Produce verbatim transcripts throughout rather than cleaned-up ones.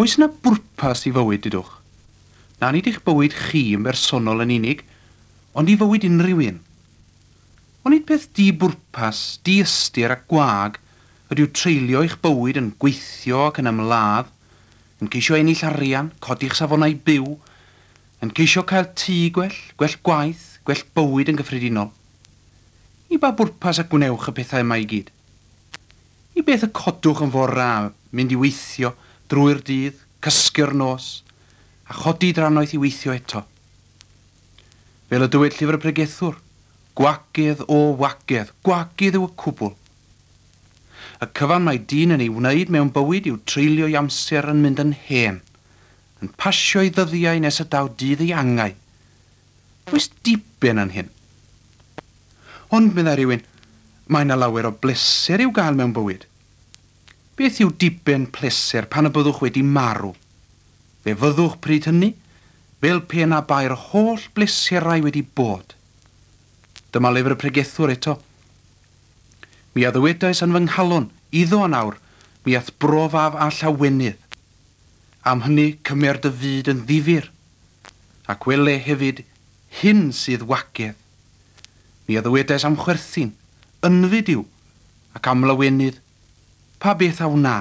Oes yna bwrpas i fywyd dydwch? Na nid eich bywyd chi yn bersonol yn unig, ond i fywyd unrhyw un. Ond nid beth di-bwrpas, di-ystyr ac gwag ydyw treulio eich bywyd yn gweithio ac yn ymladd, yn ceisio ennill arian, codi'ch safonau byw, yn ceisio cael tŷ gwell, gwell gwaith, gwell bywyd yn gyffredinol. I ba bwrpas ac gwnewch y pethau yma i gyd? I beth y codwch yn fora mynd i weithio drwy'r dydd, cysgu'r nos, a chodi drannoeth i weithio eto? Fel y dywed llyfr y pregethwr, gwagydd o wagedd, gwagydd yw y cwbl. Y cyfan mae dyn yn ei wneud mewn bywyd yw treulio i amser yn mynd yn hen, yn pasio i ddyddiau nes y daw dydd ei angau. Oes diben yn hyn? Ond meddai rhywun, mae yna lawer o bleser i'w gael mewn bywyd. Beth yw diben pleser pan y byddwch wedi marw? Fe fyddwch pryd hynny, fel pe na bai'r holl bleserau wedi bod. Dyma lyfr y pregethwr eto. Mi a ddywedais yn fy nghalon, iddo a nawr, mi ath brofaf a llawenydd. Am hynny cymer dy fyd yn ddifyr, ac wele hefyd hyn sydd wagedd. Mi a ddywedais am chwerthin, ynfyd yw, ac am lawenydd, pa beth aw na.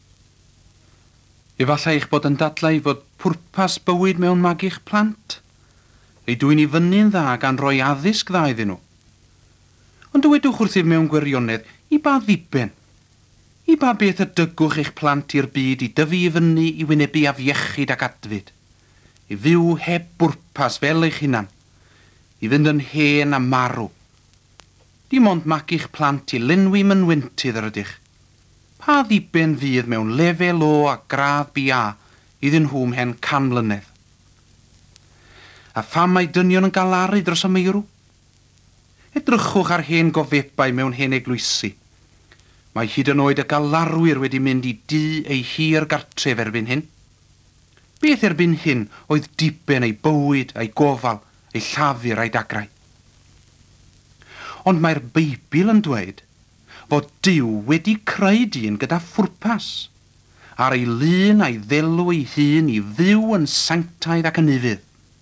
Efallai eich bod yn dadlau fod pwrpas bywyd mewn mag'ch plant, ei dwi'n i fyny'n dda gan roi addysg dda iddyn nhw. Ond dywedwch wrthyf mewn gwirionedd, i ba ddiben? I ba beth y dygwch eich plant i'r byd i dyfu i fyny i wynebu afiechyd ac adfyd? I fyw heb bwrpas fel eich hunan, i fynd yn hen a marw. Dim ond mag'ch plant i lenwi mynwyntydd yr ydych. Pa ddiben fydd mewn lefel o a gradd bia iddyn nhw mhen can mlynedd? A pham mae dynion yn galaru dros y meirw? Edrychwch ar hen gofebau mewn hen eglwysi. Mae hyd yn oed y galarwyr wedi mynd i dŷ ei hir gartref erbyn hyn. Beth erbyn hyn oedd diben ei bywyd, ei gofal, ei llafur a'i dagrau? Ond mae'r Beibl yn dweud fod Duw wedi creu dyn gyda phwrpas, ar ei lun a'i ddelw ei hun i fyw yn sanctaidd ac yn ifydd.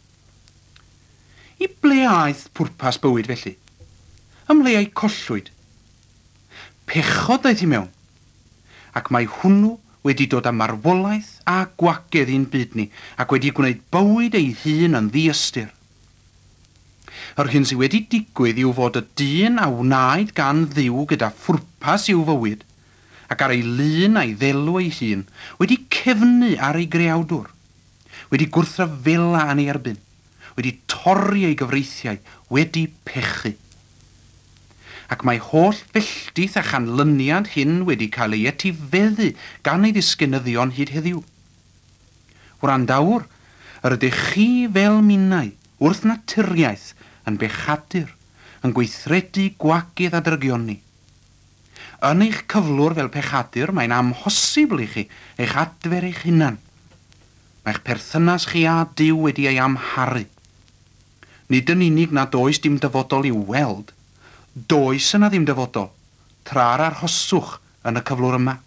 I ble aeth pwrpas bywyd felly? Ym le ei collwyd. Pechod aeth i mewn, ac mae hwnnw wedi dod â marwolaeth a gwagedd i'n byd ni, ac wedi gwneud bywyd ei hun yn ddiystyr. Yr hyn sydd wedi digwydd yw fod y dyn a wnaed gan Dduw gyda phwrpas i'w fywyd, ac ar ei lun a'i ddelw ei hun, wedi cefnu ar ei greawdwr, wedi gwrthryfela yn ei erbyn, wedi torri ei gyfreithiau, wedi pechu. Ac mae holl felltith a chanlyniad hyn wedi cael ei etifeddu gan ei ddisgynyddion hyd heddiw. Wrandawr, yr ydych chi fel minnau wrth naturiaeth yn bechadur, yn gweithredu gwagydd a drygion ni. Yn eich cyflwr fel pechadur, mae'n amhosibl i chi eich adfer eich hunan. Mae'ch perthynas chi a Duw wedi ei amharu. Nid yn unig nad oes dim dyfodol i'w weld, does yna ddim dyfodol, tra'r arhoswch yn y cyflwr yma.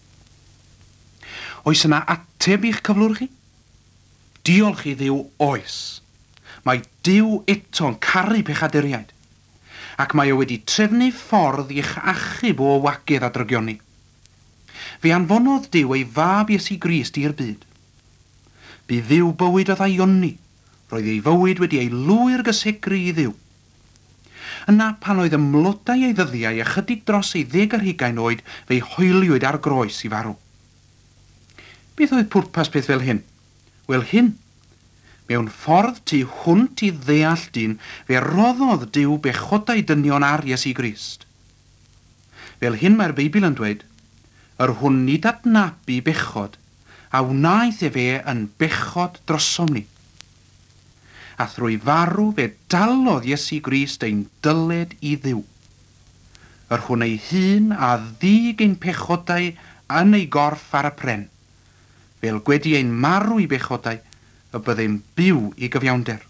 Oes yna ateb i'ch cyflwr chi? Diolch i Dduw oes. Mae Duw eto'n caru pechaduriaid, ac mae o wedi trefnu ffordd i'ch achub o wagedd a drygion ni. Fe anfonodd Duw ei fab Iesu Grist i'r byd. Bu fyw bywyd o ddaioni, roedd ei fywyd wedi ei lwyr gysegri i Dduw. Yna pan oedd ymlodau ei ddyddiau ychydig dros ei ddeg ar hugain oed fe'i hoeliwyd ar groes i farw. Beth oedd pwrpas peth fel hyn? Wel hyn, mewn ffordd tu hwnt i ddeall dyn fe roddodd Duw bechodau dynion ar Iesu Grist. Fel hyn mae'r Beibl yn dweud, yr hwn nid adnabu bechod, a wnaeth e fe yn bechod drosom ni. A thrwy farw fe dalodd Iesu Grist ein dyled i Dduw. Yr hwn ei hun a ddig ein pechodau yn ei gorff ar y pren. Fel gwedi ein marw i bechodau, y byddai'n byw i gyfiawnder.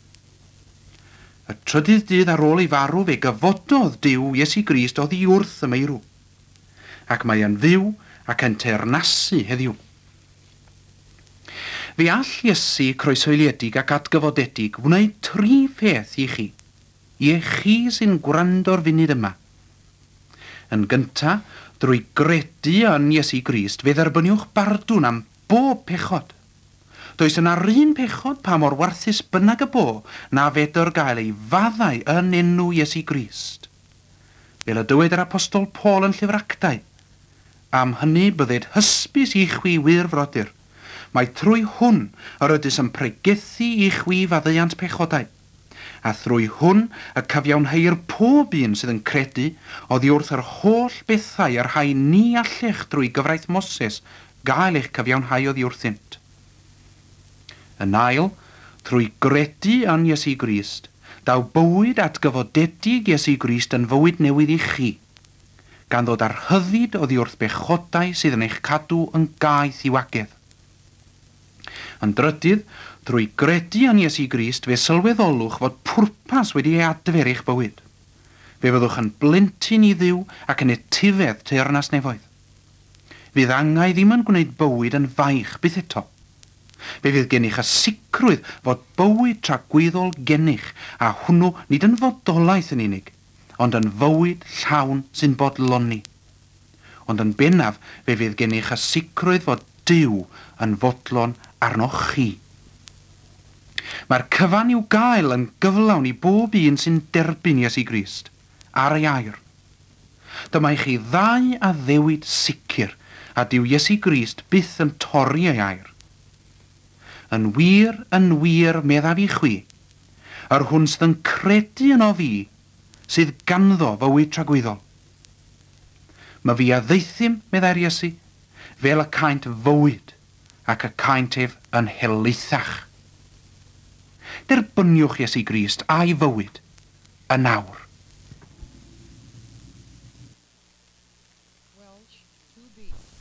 Y trydydd dydd ar ôl ei farw fe gyfododd Duw Iesu Grist oddi wrth y meirw, ac mae yn fyw ac yn teyrnasu heddiw. Fe all Iesu croeshoeliedig ac atgyfodedig wneud tri pheth i chi, i chi sy'n gwrando'r funud yma. Yn gyntaf, drwy gredu yn Iesu Grist, fe dderbyniwch bardwn am bob pechod. Does yna un pechod pa mor warthus bynnag y bo na fedr gael ei faddau yn enw Iesu Grist. Fel y dywed yr apostol Paul yn llyfr Actau, am hynny bydded hysbys i chwi wirfrodyr. Mae trwy hwn yr ydys yn pregethu i chwi faddeuant pechodau. A thrwy hwn y cyfiawnheir pob un sydd yn credu oddi wrth yr holl bethau yr rhai ni allech drwy gyfraith Moses gael eich cyfiawnhau oddi wrthynt. Yn ail, trwy gredu yn Iesu Grist, daw bywyd atgyfodedig Iesu Grist yn fywyd newydd i chi, gan ddod ar hyddid oddi wrth bechodau sydd yn eich cadw yn gaeth i wagedd. Yn drydydd, drwy gredu yn Iesu Grist, fe sylweddolwch fod pwrpas wedi ei adfer eich bywyd. Fe fyddwch yn blentyn i Dduw ac yn etifedd teyrnas nefoedd. Fydd angau ddim yn gwneud bywyd yn faich byth eto. Fe fydd gennych y sicrwydd fod bywyd tragweddol gennych a hwnnw nid yn fodolaeth yn unig, ond yn fywyd llawn sy'n bodloni. Ond yn bennaf, fe fydd gennych y sicrwydd fod Duw yn fodlon arnoch chi. Mae'r cyfan i'w gael yn gyflawn i bob un sy'n derbyn Iesu Grist ar ei air. Dyma i chi ddau a ddewid sicr a dyw Iesu Grist byth yn torri ei air. Yn wir, yn wir meddaf i chwi, yr hwn sydd yn credu yno fi, sydd ganddo fywyd tragweddol. Mae fi a ddeithim, meddai'r Iesu, fel y caint fywyd ac y caint ef yn helaethach. Derbyniwch Iesu Grist a'i fywyd yn nawr. Welsh two B.